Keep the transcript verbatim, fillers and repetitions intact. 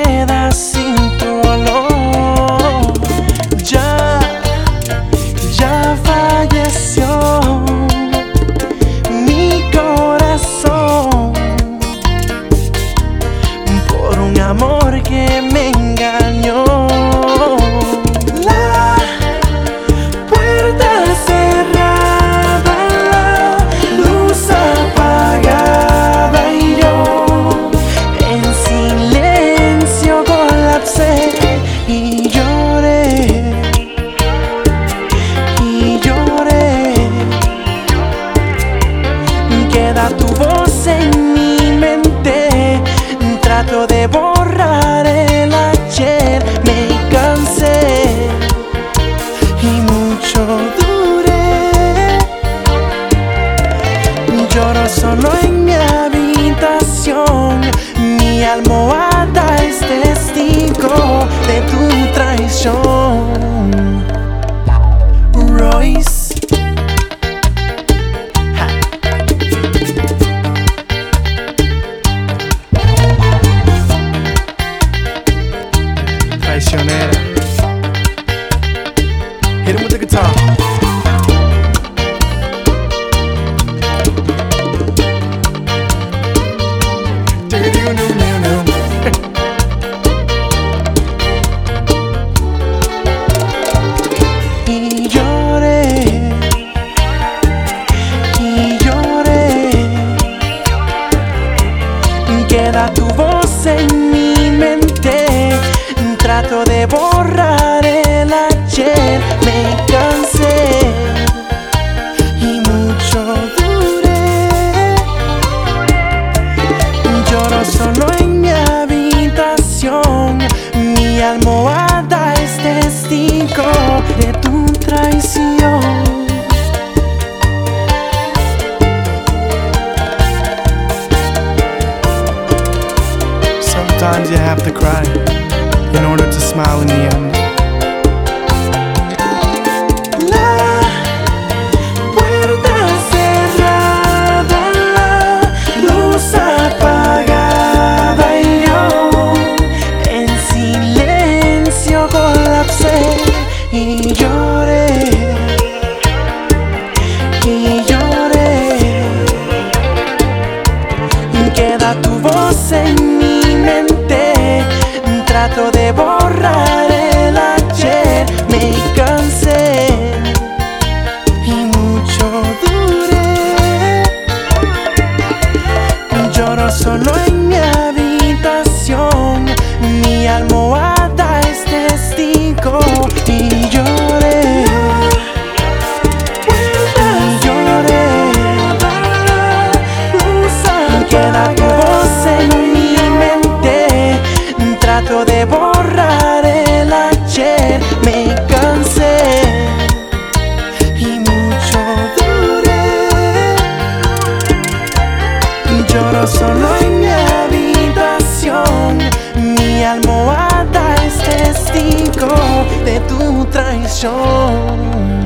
queda sin tu olor. Ya, ya falleció mi corazón por un amor que me engañó. La puerta cerrada, la luz apagada y yo en silencio colapsé y lloré, y lloré. Queda tu voz en mi mente, trato de borrar el ayer, me cansé y mucho duré. Lloro solo en mi habitación, mi almohada es testigo de tu traición. Royce. Traicionera. Hit him with the guitar. Y lloré, y lloré. Queda tu voz en mi mente, trato de borrar el ayer, me cansé y mucho duré. Lloro solo en mi habitación, mi almohada es testigo de tu traición. Sometimes you have to cry in order to smile in the end. La puerta cerrada, la luz apagada y yo en silencio colapsé y lloré, y lloré. Queda tu voz en mi mente, trato de borrar el ayer, me cansé y mucho duré. Lloro solo en mi habitación, mi almohada es testigo y lloré, y lloré. Queda tu voz en mi mente, trato de borrar el ayer, me cansé y mucho duré. Lloro solo en mi habitación, mi almohada es testigo de tu traición.